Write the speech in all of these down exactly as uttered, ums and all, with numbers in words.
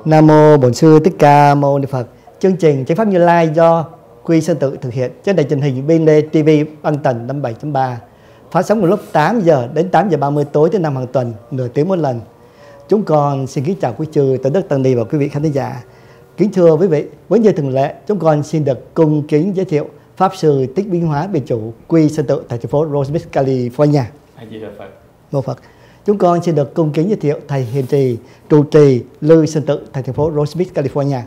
Nam mô Bổn Sư Thích Ca Mâu Ni Phật. Chương trình Chánh pháp Như Lai do Quy Sơn Tự thực hiện trên đài truyền hình bê en đê ti vi băng tần năm mươi bảy chấm ba, phát sóng vào lúc tám giờ đến tám giờ ba mươi tối thứ năm hàng tuần, nửa tiếng một lần. Chúng con xin kính chào quý chư Tôn Đức Tăng Ni và quý vị khán thính giả. Kính thưa quý vị, với như thường lệ, chúng con xin được cung kính giới thiệu Pháp Sư Thích Biến Hóa Biệt Chủ Quy Sơn Tự tại thành phố Roseville, California. Mô Phật. Chúng con xin được cung kính giới thiệu Thầy Hiền Trì trụ trì Lư Sơn Tự tại thành phố Roseville, California.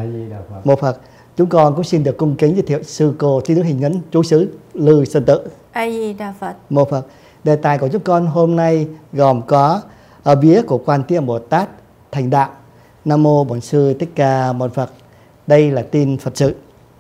Mô Phật. Chúng con cũng xin được cung kính giới thiệu Sư Cô Thi Nữ Hình Ấn Trú xứ Lư Sơn Tự. A Di Đà Phật. Mô Phật. Đề tài của chúng con hôm nay gồm có ở vía của Quan Thế Âm Bồ Tát thành đạo. Nam mô Bổn Sư Thích Ca Mâu Ni Phật. Đây là tin Phật sự.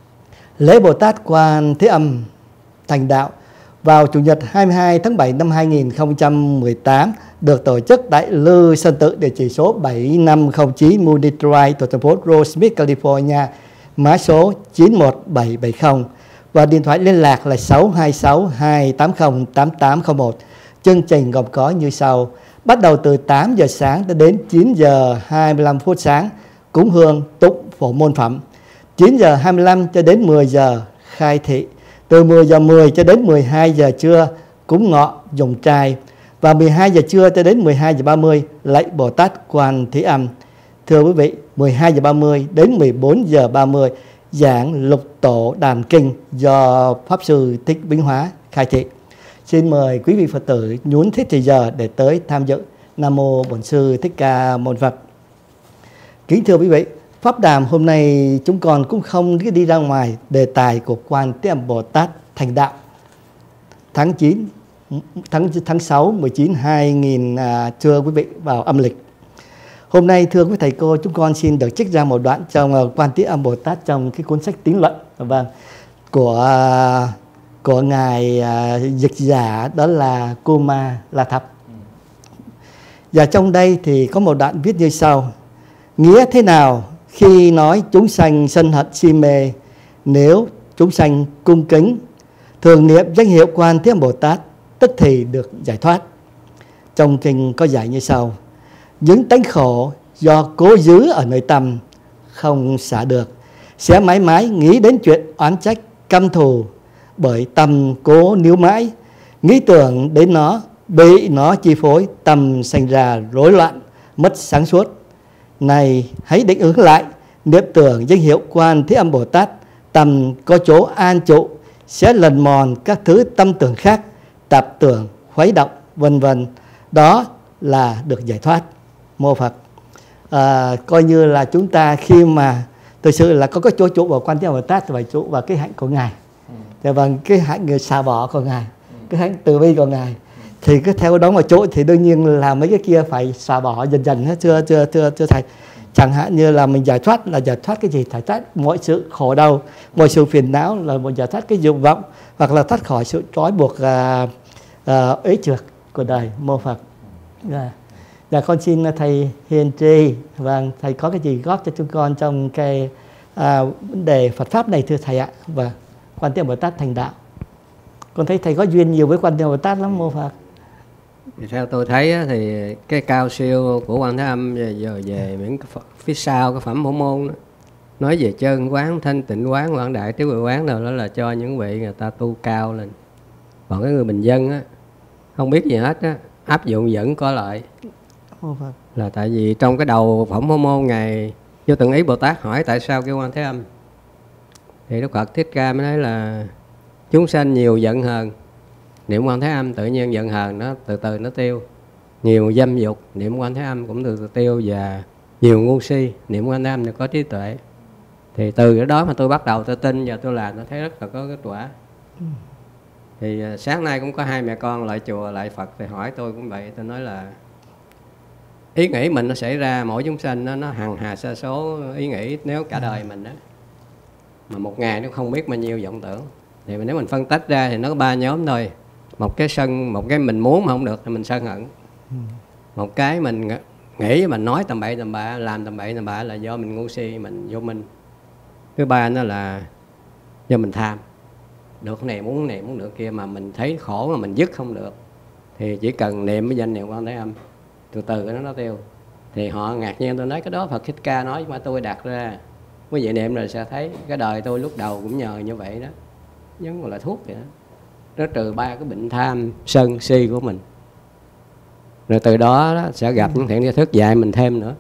Lễ Bồ Tát Quan Thế Âm thành đạo vào Chủ nhật hai mươi hai tháng bảy năm hai nghìn không trăm mười tám được tổ chức tại Lư Sơn Tự, địa chỉ số bảy năm không chín Moody Drive thuộc thành phố Roseville, California, mã số chín một bảy bảy không và điện thoại liên lạc là sáu hai sáu hai tám không tám tám không một. Chương trình gồm có như sau: bắt đầu từ tám giờ sáng đến chín giờ hai mươi lăm phút sáng cúng hương tụng phổ môn phẩm, chín giờ hai mươi lăm cho đến mười giờ khai thị, từ mười giờ mười cho đến mười hai giờ trưa cúng ngọ dùng trai, và mười hai giờ trưa cho đến mười hai giờ ba mươi lạy Bồ Tát Quan Thế Âm. Thưa quý vị, mười hai giờ ba mươi đến mười bốn giờ ba mươi giảng Lục Tổ Đàm Kinh do Pháp Sư Thích Biến Hóa khai thị. Xin mời quý vị Phật tử nhún thích thời giờ để tới tham dự. Nam mô Bổn Sư Thích Ca Mâu Ni Phật. Kính thưa quý vị, pháp đàm hôm nay chúng con cũng không đi ra ngoài đề tài của Quan Thế Âm Bồ Tát thành đạo. Tháng chín tháng tháng sáu mười chín hai nghìn à, thưa quý vị vào âm lịch. Hôm nay thưa quý thầy cô, chúng con xin được trích ra một đoạn trong uh, Quan Thế Âm Bồ Tát trong cái cuốn sách Tín Luận, vâng, của uh, của ngài uh, dịch giả đó là Kuma La Thập. Và trong đây thì có một đoạn viết như sau: nghĩa thế nào khi nói chúng sanh sân hận si mê, nếu chúng sanh cung kính thường niệm danh hiệu Quan Thế Âm Bồ Tát tức thì được giải thoát. Trong kinh có giải như sau: những tánh khổ do cố giữ ở nơi tâm không xả được, sẽ mãi mãi nghĩ đến chuyện oán trách căm thù, bởi tâm cố níu mãi, nghĩ tưởng đến nó, bị nó chi phối, tâm sinh ra rối loạn, mất sáng suốt. Này hãy định hướng lại, niệm tưởng danh hiệu Quan Thế Âm Bồ Tát, tâm có chỗ an trụ, sẽ lần mòn các thứ tâm tưởng khác, tạp tưởng, khuấy động, vân vân. Đó là được giải thoát. Mô Phật. À, coi như là chúng ta khi mà thực sự là có cái chỗ trụ vào Quan Thế Âm Bồ Tát thì phải trụ vào cái hạnh của ngài. Ừ. Và cái hạnh người xả bỏ của ngài, ừ. cái hạnh từ bi của ngài. Thì cứ theo đó mà chỗ thì đương nhiên là mấy cái kia phải xả bỏ dần dần hết, chưa chưa chưa chưa thầy. Chẳng hạn như là mình giải thoát là giải thoát cái gì? Giải thoát mọi sự khổ đau, mọi sự phiền não, là một giải thoát cái dục vọng, hoặc là thoát khỏi sự trói buộc à, à, ế trượt của đời. Mô Phật. Yeah. Dạ, con xin thầy Hiền Trì, và thầy có cái gì góp cho chúng con trong cái à, vấn đề Phật pháp này thưa thầy ạ. Và Quan Thế Âm Bồ Tát thành đạo, con thấy thầy có duyên nhiều với Quan Thế Âm Bồ Tát lắm. Mô Phật. Thì theo tôi thấy thì cái cao siêu của Quan Thế Âm về, về, về những cái phía sau cái phẩm Phổ Môn đó, nói về chân quán, thanh tịnh quán, quảng đại trí huệ quán, rồi đó là cho những vị người ta tu cao lên. Còn cái người bình dân á, không biết gì hết á, áp dụng vẫn có lợi. Là tại vì trong cái đầu phẩm Phổ Môn ngài Vô Tận Ý Bồ Tát hỏi tại sao kêu Quan Thế Âm, thì Đức Phật Thích Ca mới nói là chúng sanh nhiều giận hờn, niệm Quan Thế Âm tự nhiên giận hờn nó từ từ nó tiêu. Nhiều dâm dục, niệm Quan Thế Âm cũng từ từ tiêu. Và nhiều ngu si, niệm Quan Thế Âm để có trí tuệ. Thì từ cái đó mà tôi bắt đầu tôi tin và tôi làm, tôi thấy rất là có kết quả. ừ. Thì sáng nay cũng có hai mẹ con lại chùa lại Phật thì hỏi tôi cũng vậy. Tôi nói là ý nghĩ mình nó xảy ra, mỗi chúng sanh nó, nó hằng hà sa số ý nghĩ. Nếu cả đời mình đó mà một ngày nó không biết bao nhiêu vọng tưởng, thì nếu mình phân tách ra thì nó có ba nhóm thôi. Một cái sân, một cái mình muốn mà không được thì mình sân hận. ừ. Một cái mình nghĩ mình nói tầm bậy tầm bạ, làm tầm bậy tầm bạ là do mình ngu si, mình vô minh. Thứ ba nó là do mình tham, được cái này muốn cái này muốn được kia, mà mình thấy khổ mà mình dứt không được, thì chỉ cần niệm cái danh niệm Quan Thế Âm, từ từ nó nó tiêu. Thì họ ngạc nhiên, tôi nói cái đó Phật Thích Ca nói mà tôi đặt ra. Quý vị niệm rồi sẽ thấy cái đời tôi lúc đầu cũng nhờ như vậy đó, giống là thuốc vậy đó. Nó trừ ba cái bệnh tham, sân, si của mình. Rồi từ đó, đó sẽ gặp những thiện tri thức dạy mình thêm nữa.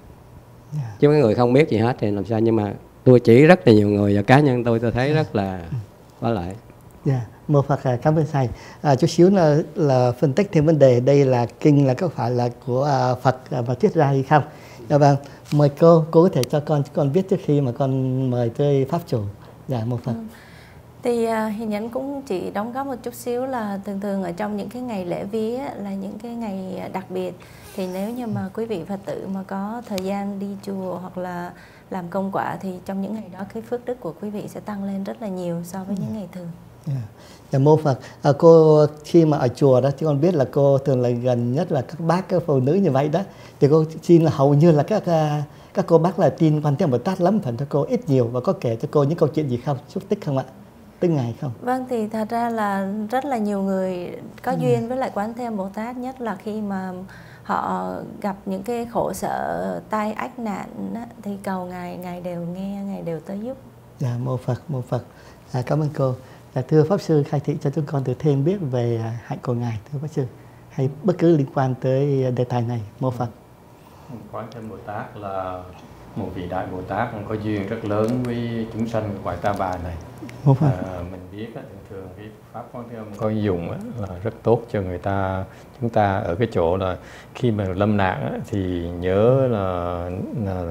Yeah. Chứ mấy người không biết gì hết thì làm sao. Nhưng mà tôi chỉ rất là nhiều người, và cá nhân tôi tôi thấy yeah. rất là có lợi. Yeah. Mô Phật cảm ơn thầy. À, chút xíu là, là phân tích thêm vấn đề đây là kinh là có phải là của à, Phật mà thuyết ra hay không. Dạ vâng, mời cô, cô có thể cho con con biết trước khi mà con mời tới pháp chủ. Dạ Mô Phật. Ừ. Thì uh, Hiền Nhẫn cũng chỉ đóng góp một chút xíu là thường thường ở trong những cái ngày lễ vía là những cái ngày đặc biệt, thì nếu như mà quý vị Phật tử mà có thời gian đi chùa hoặc là làm công quả thì trong những ngày đó cái phước đức của quý vị sẽ tăng lên rất là nhiều so với những ngày thường. Yeah. Dạ Mô Phật. À, cô khi mà ở chùa đó thì con biết là cô thường là gần nhất là các bác, các phụ nữ như vậy đó, thì cô xin là hầu như là các các cô bác là tin Quan Thế Âm Bồ Tát lắm, phần cho cô ít nhiều, và có kể cho cô những câu chuyện gì không, xúc tích không ạ, từng ngày không? Vâng, thì thật ra là rất là nhiều người có ừ. duyên với lại Quán Thế Âm Bồ Tát, nhất là khi mà họ gặp những cái khổ sở tai ách nạn đó, thì cầu ngài, ngài đều nghe, ngài đều tới giúp. Dạ Mô Phật, Mô Phật. À, cảm ơn cô. À, thưa Pháp Sư khai thị cho chúng con được thêm biết về hạnh của ngài, thưa Pháp Sư, hay bất cứ liên quan tới đề tài này. Mô Phật. Quán Thế Âm Bồ Tát là một vị đại Bồ Tát có duyên rất lớn với chúng sanh của cõi Ta Bà này. À, mình biết á, thường thường cái pháp Quán Thế Âm có dùng á, là rất tốt cho người ta. Chúng ta ở cái chỗ là khi mà lâm nạn á, thì nhớ là, là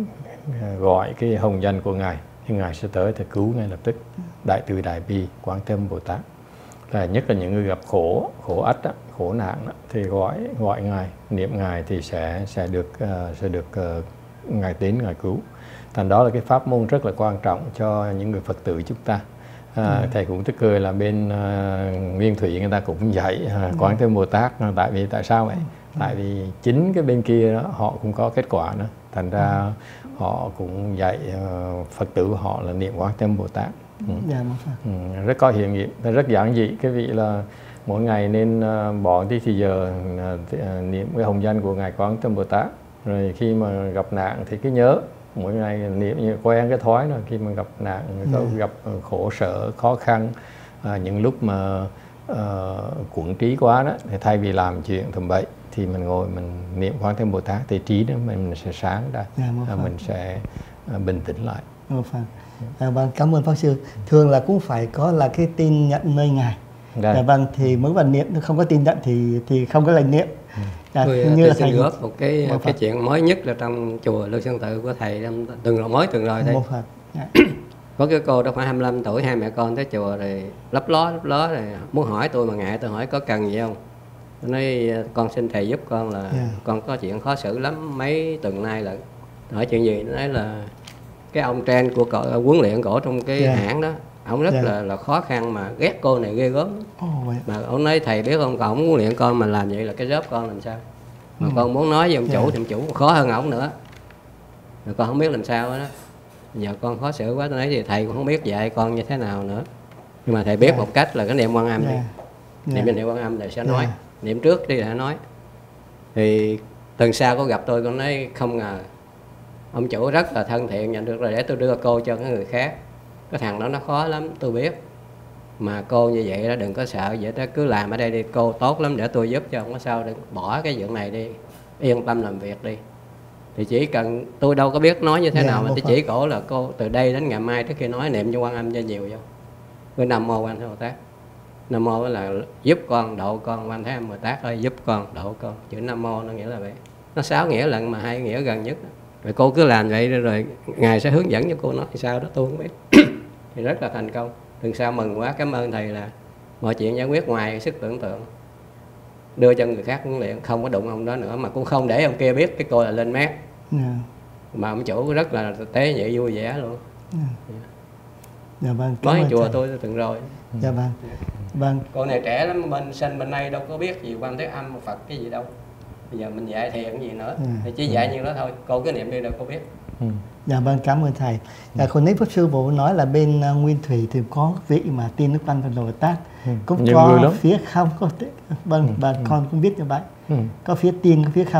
gọi cái hồng danh của ngài, thì ngài sẽ tới thì cứu ngay lập tức. Đại từ đại bi Quán Thế Âm Bồ Tát là nhất là những người gặp khổ, khổ ách á, khổ nạn á, thì gọi gọi ngài, niệm ngài thì sẽ sẽ được uh, sẽ được uh, ngài đến ngài cứu. Thành đó là cái pháp môn rất là quan trọng cho những người Phật tử chúng ta. À, ừ. Thầy cũng tức cười là bên uh, Nguyên Thủy người ta cũng dạy uh, Quán Thế Âm Bồ Tát, tại vì tại sao vậy? Ừ. Tại vì chính cái bên kia đó họ cũng có kết quả nữa, thành ra ừ. họ cũng dạy uh, Phật tử của họ là niệm Quán Thế Âm Bồ Tát. Ừ. Dạ, ừ, rất có hiệu nghiệm, rất giản dị. Cái vị là mỗi ngày nên uh, bỏ tí thì giờ uh, uh, niệm cái hồng danh của ngài Quán Thế Âm Bồ Tát. Rồi khi mà gặp nạn thì cứ nhớ mỗi ngày niệm, như quen cái thói rồi, khi mà gặp nạn, có yeah. gặp khổ sở, khó khăn, à, những lúc mà uh, quẩn trí quá đó, thì thay vì làm chuyện thầm bậy thì mình ngồi mình niệm Quán Thế Âm Bồ Tát, thì trí đó mình sẽ sáng ra, yeah, à, mình sẽ uh, bình tĩnh lại. À, vâng, cảm ơn Pháp Sư. Thường là cũng phải có là cái tin nhận nơi ngài. Dạ, vâng, thì mới vào niệm, không có tin nhận thì thì không có lệnh niệm. Ừ. Dạ, tôi, như tôi là xin góp một cái cái chuyện mới nhất là trong chùa Lưu Sơn Tự của thầy, từng rồi mới từng rồi đây. Dạ. Có cái cô đó khoảng hai mươi lăm tuổi, hai mẹ con tới chùa rồi lấp ló lấp ló rồi muốn hỏi tôi mà ngại tôi hỏi có cần gì không. Tôi nói con xin thầy giúp con là yeah. con có chuyện khó xử lắm mấy tuần nay, là hỏi chuyện gì. Nó nói là cái ông trên của cổ, huấn luyện cổ trong cái yeah. hãng đó, ông rất yeah. là là khó khăn mà ghét cô này ghê gớm. Oh, mà ông nói thầy biết không, còn ông huấn luyện con mà làm vậy là cái job con làm sao. Mà ừ. con muốn nói với ông chủ yeah. thì ông chủ khó hơn ổng nữa, rồi con không biết làm sao đó. Giờ con khó xử quá, tôi nói thì thầy cũng không biết dạy con như thế nào nữa. Nhưng mà thầy biết yeah. một cách là cái niệm Quan Âm yeah. đi, niệm yeah. niệm Quan Âm thầy sẽ nói, yeah. niệm trước đi đã nói. Thì tuần sau có gặp tôi, con nói không ngờ ông chủ rất là thân thiện, nhận được rồi để tôi đưa cô cho cái người khác. Cái thằng đó nó khó lắm, tôi biết. Mà cô như vậy đó đừng có sợ, vậy đó cứ làm ở đây đi, cô tốt lắm để tôi giúp cho, không có sao, đừng bỏ cái chuyện này đi, yên tâm làm việc đi. Thì chỉ cần, tôi đâu có biết nói như thế yeah, nào, mà tôi chỉ cổ là cô từ đây đến ngày mai trước khi nói niệm cho Quan Âm cho nhiều vô. Với Nam Mô Quan Thế Bồ Tát. Nam Mô là giúp con, độ con, Quan Thế Âm Bồ Tát ơi giúp con, độ con. Chữ Nam Mô nó nghĩa là vậy. Nó sáu nghĩa lận mà hai nghĩa gần nhất. Rồi cô cứ làm vậy rồi, rồi Ngài sẽ hướng dẫn cho cô nói sao đó tôi không biết. Thì rất là thành công. Đừng sao mừng quá, cảm ơn thầy là mọi chuyện giải quyết ngoài sức tưởng tượng. Đưa cho người khác huấn luyện, không có đụng ông đó nữa, mà cũng không để ông kia biết cái cô là lên mét. Yeah. Mà ông chủ rất là tế nhị vui vẻ luôn. Yeah. Yeah. Dạ vâng. Nói chùa thầy. Tôi từng rồi. Dạ vâng. Vâng. Cô này trẻ lắm, bên sinh bên đây đâu có biết gì Quan Thế Âm Phật cái gì đâu. Bây giờ mình dạy thiền cái gì nữa, yeah. thì chỉ dạy như đó thôi, cô cứ niệm đi đâu có biết. Ừ. Dạ vâng, cảm ơn thầy. Ừ. Còn nãy Pháp Sư Bộ nói là bên uh, Nguyên Thủy thì có vị mà tin Đức Quan Thế Bồ Tát, ừ. cũng nhiều có phía không có, vâng, ừ. bà ừ. con cũng biết như vậy, ừ. có phía tin có phía không.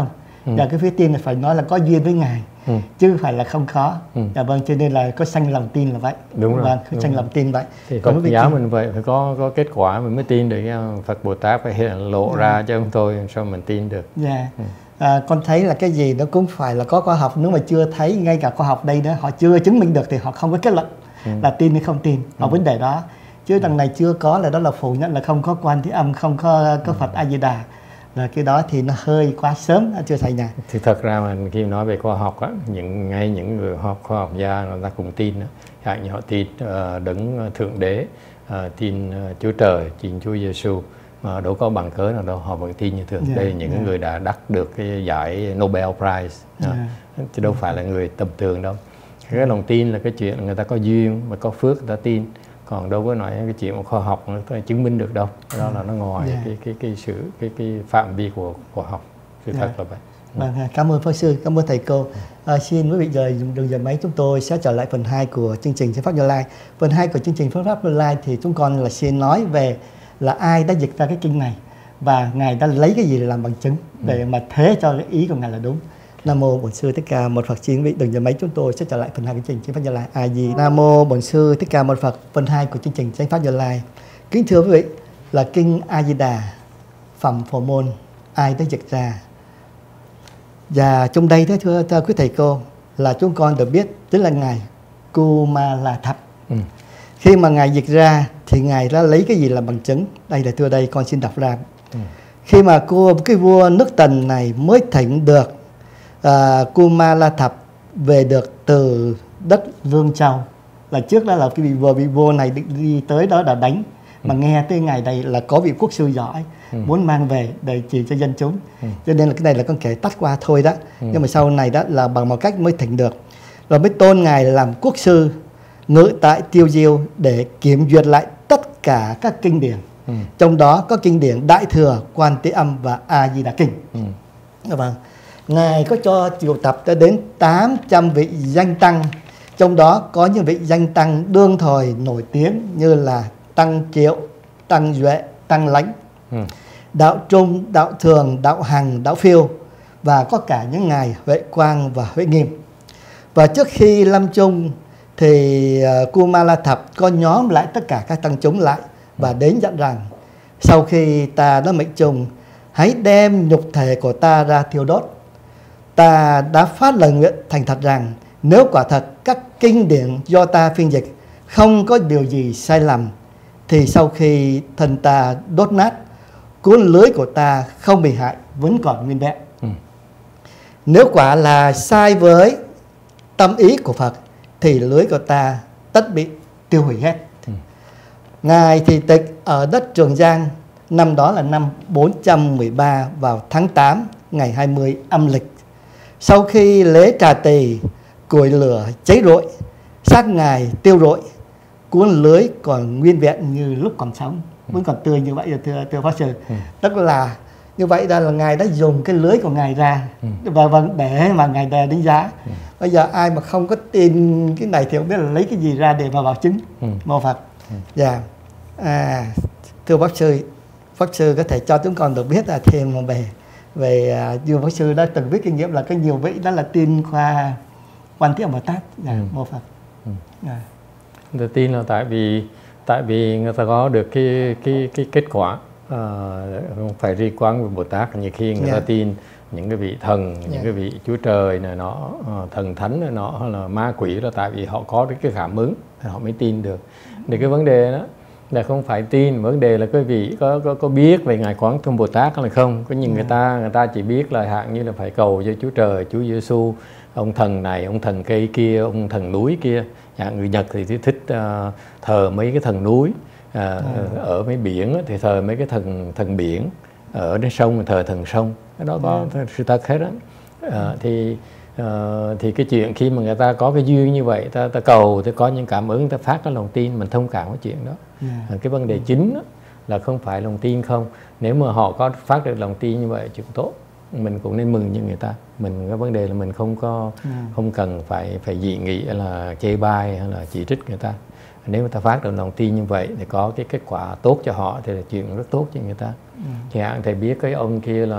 Ừ. Và cái phía tin là phải nói là có duyên với Ngài, ừ. chứ không phải là không có. Ừ. Dạ vâng, cho nên là có sanh lòng tin là vậy. Đúng rồi. Vâng, có sanh lòng tin vậy. Thì Phật giáo mình vậy, phải có có kết quả mình mới tin được. Phật Bồ Tát phải hiện lộ ừ. ra cho chúng tôi sao mình tin được. Dạ. Ừ. À, con thấy là cái gì nó cũng phải là có khoa học. Nếu mà chưa thấy, ngay cả khoa học đây đó, họ chưa chứng minh được thì họ không có kết luận ừ. là tin hay không tin ở ừ. vấn đề đó. Chứ đằng này chưa có là đó là phủ nhận là không có Quan Thế Âm, không có, có Phật A Di Đà. Là cái đó thì nó hơi quá sớm, chưa thầy nhà. Thì thật ra mà khi nói về khoa học á, những ngay những người học khoa học gia người ta cũng tin đó. Chẳng như họ tin uh, đấng thượng đế, uh, tin uh, Chúa Trời, tin Chúa Giêsu, mà đâu có bằng cớ nào đâu, họ vẫn tin như thường. Yeah, đây là những yeah. người đã đắc được cái giải Nobel Prize, yeah. uh, chứ đâu yeah. phải là người tầm thường đâu. Cái lòng tin là cái chuyện người ta có duyên và có phước người ta tin. Còn đâu có nói cái chuyện khoa học nó có chứng minh được đâu. Đó là nó ngoài yeah. cái cái cái sự cái cái phạm vi của khoa học. Sự yeah. thật là vậy. Vâng, cảm ơn Pháp Sư, cảm ơn thầy cô. À, xin quý vị giờ dùng đường giờ máy chúng tôi sẽ trở lại phần hai của chương trình Chánh Pháp Như Lai. Phần hai của chương trình Phương Pháp Như Lai thì chúng con là xin nói về là ai đã dịch ra cái kinh này và Ngài đã lấy cái gì để làm bằng chứng để mà thế cho cái ý của Ngài là đúng. Nam mô Bổn Sư Thích Ca Mâu Ni Phật. Xin quý vị đừng giờ máy chúng tôi sẽ trở lại phần hai của chương trình Chánh Pháp Như Lai. A Di Nam mô Bổn Sư Thích Ca Mâu Ni Phật. Phần hai của chương trình Chánh Pháp Như Lai. Kính thưa quý vị, là kinh A Di Đà Phẩm Phổ Môn ai đã dịch ra. Và trong đây đó thưa, thưa quý thầy cô là chúng con được biết tức là Ngài Kumalathap. Ừ. Khi mà Ngài dịch ra thì Ngài đã lấy cái gì làm bằng chứng? Đây là thưa đây con xin đọc ra. Ừ. Khi mà cô cái vua nước Tần này mới thỉnh được uh, Kumalathap về được từ đất Vương Châu, là trước đó là cái vị vua vị vua này đi, đi tới đó đã đánh. Mà ừ. nghe tới ngày đây là có vị quốc sư giỏi ừ. muốn mang về để chỉ cho dân chúng. ừ. Cho nên là cái này là con kể tắt qua thôi đó. ừ. Nhưng mà sau này đó là bằng một cách mới thỉnh được. Rồi mới tôn Ngài làm quốc sư ngự tại Tiêu Diêu để kiểm duyệt lại tất cả các kinh điển. ừ. Trong đó có kinh điển Đại Thừa, Quan Thế Âm và A Di Đà Kinh. ừ. Vâng. Ngài có cho triệu tập đến tám trăm vị danh tăng. Trong đó có những vị danh tăng đương thời nổi tiếng như là Tăng Triệu, Tăng Duệ, Tăng Lãnh, ừ. Đạo Trung, Đạo Thường, Đạo Hằng, Đạo Phiêu, và có cả những ngài Huệ Quang và Huệ Nghiêm. Và trước khi lâm chung thì uh, Kumalathap có nhóm lại tất cả các tăng chúng lại và đến dặn rằng sau khi ta đã mệnh chung, hãy đem nhục thể của ta ra thiêu đốt. Ta đã phát lời nguyện thành thật rằng nếu quả thật các kinh điển do ta phiên dịch không có điều gì sai lầm, thì sau khi thân ta đốt nát, cuốn lưới của ta không bị hại, vẫn còn nguyên vẹn. ừ. Nếu quả là sai với tâm ý của Phật thì lưới của ta tất bị tiêu hủy hết. ừ. Ngài thì tịch ở đất Trường Giang, năm đó là năm bốn trăm mười ba vào tháng tám ngày hai mươi âm lịch. Sau khi lễ trà tỳ, củi lửa cháy rụi, xác Ngài tiêu rụi, cuốn lưới còn nguyên vẹn như lúc còn sống, vẫn còn tươi như vậy, thưa, thưa Pháp Sư. ừ. Tức là như vậy đó là Ngài đã dùng cái lưới của Ngài ra ừ. và, và để mà Ngài đề đánh giá. ừ. Bây giờ ai mà không có tin cái này thì không biết là lấy cái gì ra để mà bảo chứng ừ. mô Phật. Dạ. ừ. yeah. à, Thưa Pháp Sư, Pháp Sư có thể cho chúng con được biết là thêm về về như Pháp Sư đã từng biết kinh nghiệm là có nhiều vị đó là tin qua Quan Thế Âm Bồ Tát. Dạ, ừ. mô Phật. ừ. yeah. Tôi tin là tại vì tại vì người ta có được cái cái cái kết quả, à, không phải ri quán với Bồ Tát. Nhiều khi người yeah. ta tin những cái vị thần, những yeah. cái vị Chúa Trời này nó thần thánh này nó hay là ma quỷ, là tại vì họ có cái cảm ứng thì họ mới tin được. Thì cái vấn đề đó là không phải tin, vấn đề là quý vị có có có biết về Ngài Quán Thế Âm Bồ Tát hay không. Có những yeah. người ta người ta chỉ biết là hạng như là phải cầu cho Chúa Trời, Chúa Giêsu, ông thần này, ông thần cây kia, ông thần núi kia. À, người Nhật thì thích uh, thờ mấy cái thần núi, uh, à. ở mấy biển thì thờ mấy cái thần thần biển, ở trên sông thì thờ thần sông. Cái đó có à. sự thật hết đó. Uh, thì uh, thì cái chuyện khi mà người ta có cái duyên như vậy, ta, ta cầu thì có những cảm ứng, ta phát cái lòng tin, mình thông cảm với chuyện đó. à. Uh, cái vấn đề chính đó là không phải lòng tin không. Nếu mà họ có phát được lòng tin như vậy, chuyện tốt, mình cũng nên mừng như người ta. Mình cái vấn đề là mình không có à. không cần phải phải dị nghị hay là chê bai hay là chỉ trích người ta. Nếu người ta phát được lòng tin như vậy thì có cái kết quả tốt cho họ thì là chuyện rất tốt cho người ta. ừ. Thì hạn thầy biết cái ông kia là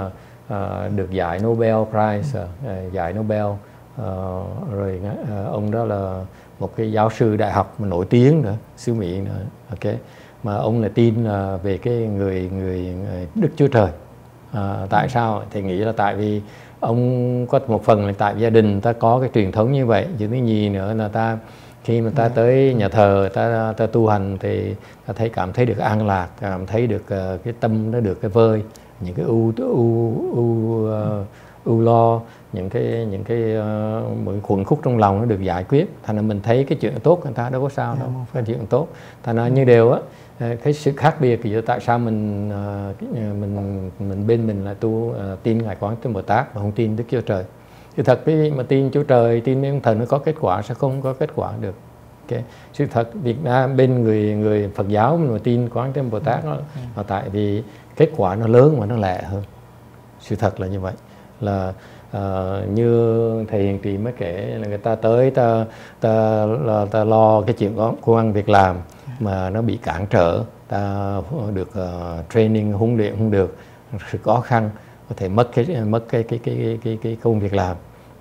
uh, được giải Nobel Prize, uh, giải Nobel, uh, rồi uh, ông đó là một cái giáo sư đại học mà nổi tiếng nữa, xứ Mỹ nữa, ok, mà ông là tin uh, về cái người người Đức Chúa Trời. Uh, tại sao? Thì nghĩ là tại vì ông có một phần là tại gia đình ta có cái truyền thống như vậy, chứ thứ nhì nữa là ta khi mà ta yeah. tới nhà thờ ta ta tu hành thì ta thấy cảm thấy được an lạc, cảm thấy được uh, cái tâm nó được cái vơi những cái u u u uh, ưu lo, những cái những cái uh, một khuẩn khúc trong lòng nó được giải quyết. Thành ra mình thấy cái chuyện tốt người ta đâu có sao đâu, cái chuyện tốt. Thành ra như đều á, cái sự khác biệt giữa tại sao mình uh, mình mình bên mình là tu uh, tin Ngài Quán Thế Bồ Tát mà không tin Đức Chúa Trời. Sự thật cái mà tin Chúa Trời, tin mấy ông thần nó có kết quả, sẽ không có kết quả được. Okay. Sự thật Việt Nam bên người người Phật giáo mà tin Quán Thế Bồ Tát nó là tại vì kết quả nó lớn và nó lẹ hơn. Sự thật là như vậy. Là uh, như thầy Hiền Trì mới kể là người ta tới ta ta là, ta lo cái chuyện đó, công ăn việc làm mà nó bị cản trở, ta được uh, training huấn luyện không được, sự khó khăn, có thể mất cái mất cái cái cái cái cái, cái công việc làm.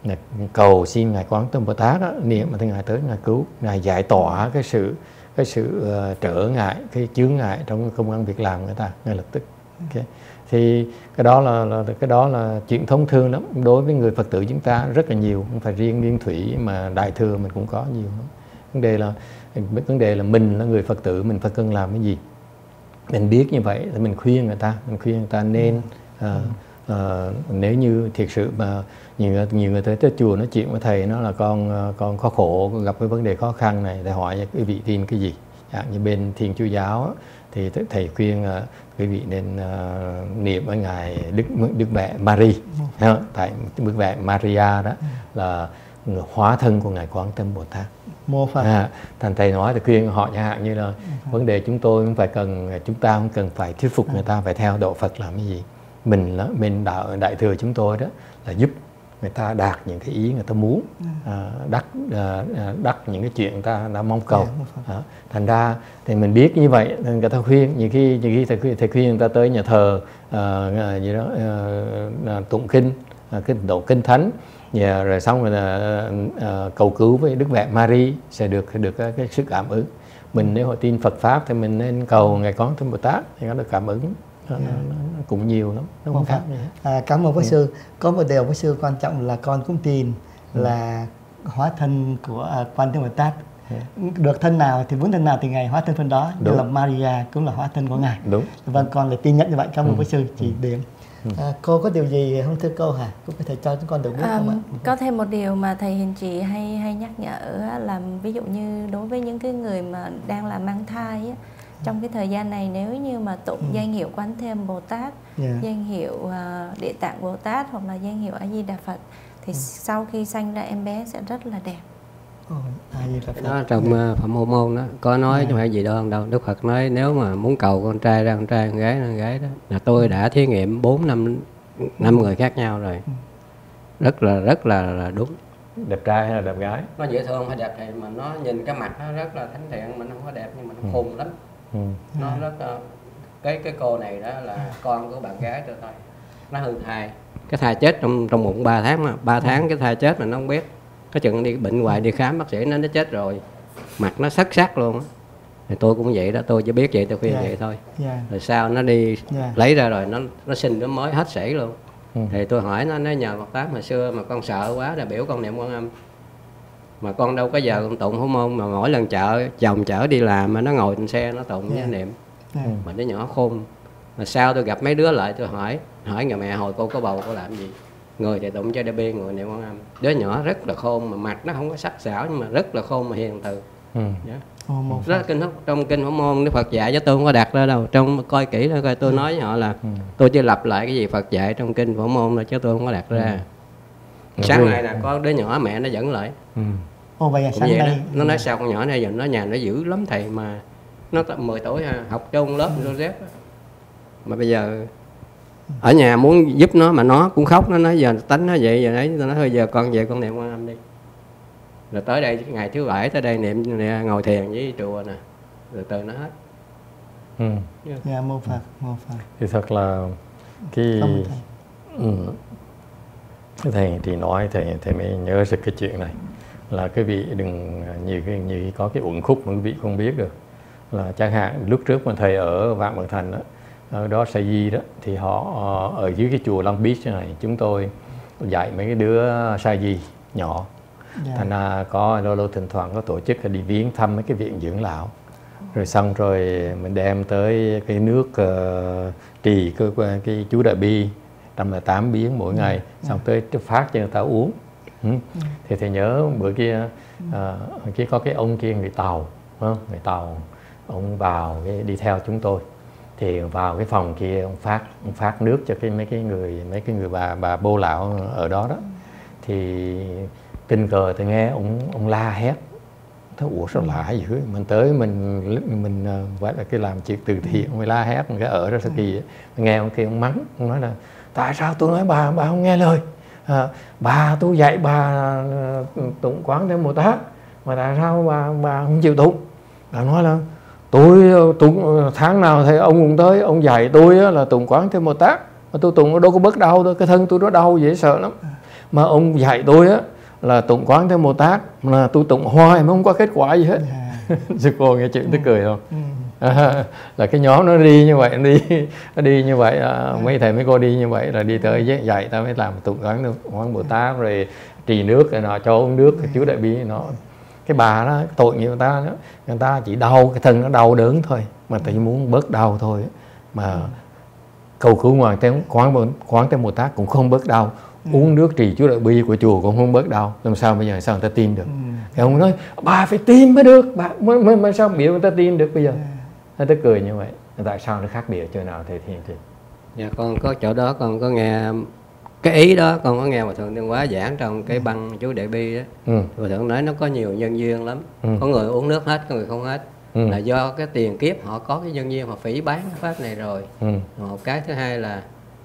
Cầu xin Ngài Quán Thế Bồ Tát đó, niệm mà Ngài tới Ngài cứu, Ngài giải tỏa cái sự cái sự uh, trở ngại, cái chướng ngại trong công ăn việc làm người ta ngay lập tức. Okay. Thì cái đó là, là cái đó là chuyện thông thường lắm đối với người Phật tử chúng ta, rất là nhiều, không phải riêng Liên Thủy mà Đại Thừa mình cũng có nhiều lắm. Vấn đề là vấn đề là mình là người Phật tử, mình phải cần làm cái gì. Mình biết như vậy thì mình khuyên người ta, mình khuyên người ta nên uh, uh, nếu như thiệt sự mà nhiều nhiều người tới tới chùa nói chuyện với thầy, nó là con con có khổ, con gặp cái vấn đề khó khăn này, thầy hỏi quý vị tin cái gì. Dạ, như bên Thiên Chúa giáo thì thầy khuyên uh, quý vị nên uh, niệm với ngài Đức Đức Mẹ Maria, ừ. tại Đức Mẹ Maria đó là hóa thân của Ngài Quán Thế Bồ Tát. Mô Phật. À, thành thầy nói thì khuyên họ chẳng hạn như là vấn đề chúng tôi không phải cần, chúng ta không cần phải thuyết phục người ta phải theo đạo Phật làm cái gì. Mình là bên đạo Đại Thừa chúng tôi đó là giúp người ta đạt những cái ý người ta muốn, à, đắc à, đắc những cái chuyện người ta đã mong cầu. À, thành ra thì mình biết như vậy nên người ta khuyên, nhiều khi nhiều khi thầy khuyên, thầy khuyên người ta tới nhà thờ à, gì đó à, tụng kinh, à, kinh tụng kinh thánh, và rồi xong rồi là à, cầu cứu với Đức Mẹ Maria sẽ được được cái, cái sự cảm ứng. Mình nếu họ tin Phật pháp thì mình nên cầu Ngài Quán Thế Bồ Tát thì nó được cảm ứng. Nó, nó, nó cũng nhiều lắm, nó không khác gì. À, cảm ơn Pháp Sư. Có một điều Pháp Sư quan trọng là con cũng tin ừ. là hóa thân của uh, Quan Thế Bồ Tát. Ừ. Được thân nào thì muốn thân nào thì Ngài hóa thân thân đó. Đúng. Như là Maria cũng là hóa thân của Ngài. Đúng. Vâng, con là tin nhận như vậy. Cảm ơn ừ. Pháp Sư chỉ điểm. Ừ. À, cô có điều gì không thưa cô hả? Cô có thể cho chúng con được biết à, không ạ? Có thêm một điều mà thầy Hiền Trì hay hay nhắc nhở là ví dụ như đối với những cái người mà đang là mang thai á, trong cái thời gian này nếu như mà tụng ừ. danh hiệu Quán Thế Bồ Tát, yeah. danh hiệu uh, Địa Tạng Bồ Tát hoặc là danh hiệu A Di Đà Phật thì ừ. sau khi sanh ra em bé sẽ rất là đẹp. Oh, đó trong uh, Phạm Hổ Môn đó có nói yeah. chứ không phải gì đâu đâu. Đức Phật nói nếu mà muốn cầu con trai ra con trai, con gái ra con gái đó là tôi đã thí nghiệm bốn năm năm người khác nhau rồi, rất là rất là, là đúng. Đẹp trai hay là đẹp gái? Nó dễ thương hay đẹp thì mà nó nhìn cái mặt nó rất là thánh thiện, mình không có đẹp nhưng mà nó khùng lắm. Ừ. Nó rất uh, cái cái cô này đó là con của bạn gái tôi thôi, nó hư thai, cái thai chết trong trong bụng ba tháng mà ba tháng cái thai chết mà nó không biết, cái chừng đi bệnh hoài đi khám bác sĩ nó nó chết rồi, mặt nó sắc sắc luôn á. Thì tôi cũng vậy đó, tôi chỉ biết vậy tôi khuyên yeah. vậy thôi. Yeah. Rồi sau nó đi yeah. lấy ra rồi nó nó sinh đứa mới hết sảy luôn. Ừ. Thì tôi hỏi nó, nó nhờ Phật pháp hồi xưa mà con sợ quá là biểu con niệm Quan Âm. Mà con đâu có giờ con tụng Hổ Môn, mà mỗi lần chợ chồng chở đi làm mà nó ngồi trên xe nó tụng với yeah. niệm. Yeah. Mà nó nhỏ khôn. Mà sau tôi gặp mấy đứa lại tôi hỏi, hỏi người mẹ hồi cô có bầu cô làm gì? Người thì tụng cho đê bê, người niệm Quan Âm. Đứa nhỏ rất là khôn mà mặt nó không có sắc sảo nhưng mà rất là khôn mà hiền từ. Ừ. Yeah. Oh, đó, kinh trong kinh Hổ Môn Đức Phật dạy cho tôi không có đặt ra đâu, trong coi kỹ thôi coi tôi ừ. nói với họ là ừ. tôi chỉ lặp lại cái gì Phật dạy trong kinh Hổ Môn thôi chứ tôi không có đặt ra. Ừ. Sáng nay là có đứa nhỏ mẹ nó dẫn lại. Ừ. Ồ, vậy là sáng nay đó. Nó nói sao con nhỏ này giờ nó nhà nó dữ lắm thầy, mà nó mười tuổi ha, học trong lớp ừ. Joseph mà bây giờ ở nhà muốn giúp nó mà nó cũng khóc, nó nói giờ tánh nó vậy, giờ đấy tôi nói thôi giờ con về con niệm Quan Âm đi. Rồi tới đây ngày thứ bảy tới đây niệm ngồi thiền với chùa nè, rồi từ nó hết. Ừ. Dạ, mô Phật, mô Phật. Thì thật là cái Ừ. Thầy thì nói thầy thầy mới nhớ được cái chuyện này là cái vị đừng nhiều cái như có cái uẩn khúc mà quý vị không biết được, là chẳng hạn lúc trước mà thầy ở Vạn Bảo Thành đó, ở đó Sa Di đó, thì họ ở dưới cái chùa Long Beach này chúng tôi dạy mấy cái đứa Sa Di nhỏ. Yeah. Thành ra có lâu lâu thỉnh thoảng có tổ chức đi viếng thăm mấy cái viện dưỡng lão, rồi xong rồi mình đem tới cái nước uh, trì cái, cái chú Đại Bi một trăm lẻ tám biến mỗi ngày, yeah. xong tới phát cho người ta uống. Ừ. Yeah. Thì thầy nhớ bữa kia uh, kia có cái ông kia người Tàu, không? người Tàu ông vào cái, đi theo chúng tôi, thì vào cái phòng kia ông phát ông phát nước cho cái mấy cái người mấy cái người bà bà bô lão ở đó đó, thì tình cờ thì nghe ông ông la hét, thấy ủa sao lạ dữ, mình tới mình mình gọi là cái làm chuyện từ thiện mới la hét một cái ở đó sao kỳ, nghe ông kia ông mắng, ông nói là tại sao tôi nói bà bà không nghe lời, à, bà tôi dạy bà tụng Quán Thế Bồ Tát mà tại sao bà bà không chịu tụng. Bà nói là tôi tụng tháng nào thì ông cũng tới ông dạy tôi là tụng Quán Thế Bồ Tát, mà tôi tụng đâu có bớt đau thôi, cái thân tôi nó đau dễ sợ lắm, mà ông dạy tôi á là tụng Quán Thế Bồ Tát là tôi tụng hoài mà không có kết quả gì hết. Sư cô nghe chuyện tức cười không? À, là cái nhóm nó đi như vậy, nó đi nó đi như vậy, à, mấy thầy mấy cô đi như vậy là đi tới dạy ta mới làm tụng Quán Quán Bồ Tát, rồi trì nước rồi nó cho uống nước, cái chú Đại Bi nó cái bà đó tội nghiệp người ta đó, người ta chỉ đau cái thân nó đau đớn thôi mà chỉ muốn bớt đau thôi, mà cầu cứu ngoài cái Quán Quán Thế Bồ Tát cũng không bớt đau. Ừ. Uống nước trì chú Đại Bi của chùa cũng không bớt đau, làm sao bây giờ sao người ta tin được? Ừ. Thì ông nói bà phải tin mới được, bà mới, mới, mới sao biểu người ta tin được bây giờ? Người ta cười như vậy, tại sao nó khác biệt chỗ nào thầy Thiên? Dạ con có chỗ đó con có nghe cái ý đó, con có nghe Hòa Thượng Tuyên Hóa giảng trong cái băng chú Đại Bi đó. Ừ. Hòa Thượng nói nó có nhiều nhân duyên lắm. Ừ. Có người uống nước hết, có người không hết. Ừ. Là do cái tiền kiếp họ có cái nhân duyên, họ phỉ bán cái pháp này rồi. Ừ. Một cái thứ hai là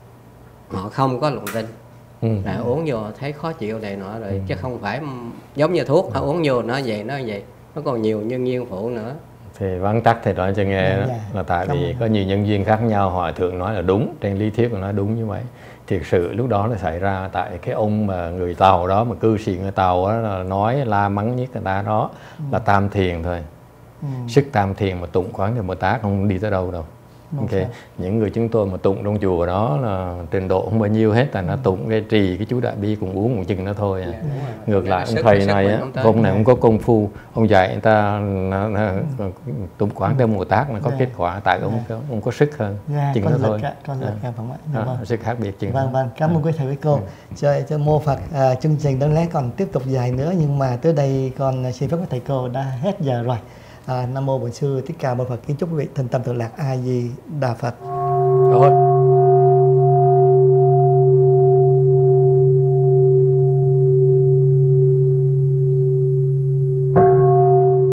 họ không có lòng tin. Ừ. Là uống vô thấy khó chịu này nọ rồi. Ừ. Chứ không phải giống như thuốc, họ uống vô nó vậy nó vậy, nó còn nhiều nhân duyên phụ nữa. Thì vắn tắt thầy nói cho nghe, yeah, yeah. là tại vì yeah. có nhiều nhân duyên khác nhau. Hòa Thượng nói là đúng, trên lý thuyết là nói đúng như vậy. Thiệt sự lúc đó nó xảy ra tại cái ông mà người Tàu đó, mà cư sĩ người Tàu đó là nói la mắng nhất người ta đó, ừ. là tam thiền thôi. Ừ. Sức tam thiền mà tụng Quán Thế Bồ Tát không đi tới đâu đâu. Okay. Những người chúng tôi mà tụng trong chùa đó là trình độ không bao nhiêu hết, là nó tụng cái trì cái chú Đại Bi cùng uống một chừng đó thôi. À. Ngược lại ông thầy này á, ông này không có công phu, ông dạy người ta tụng Quán Thế Bồ Tát mà có kết quả, tại ông ông có sức hơn, chừng đó thôi. Sức khác biệt chừng. Vâng vâng, cảm ơn quý thầy quý cô. Cho cho mô Phật, à, chương trình đáng lẽ còn tiếp tục dài nữa, nhưng mà tới đây con xin phép quý thầy cô đã hết giờ rồi. À, Nam mô Bổn Sư Thích Ca Mâu Ni Phật, kính chúc quý vị thành tâm tự lạc. A Di Đà Phật. Rồi.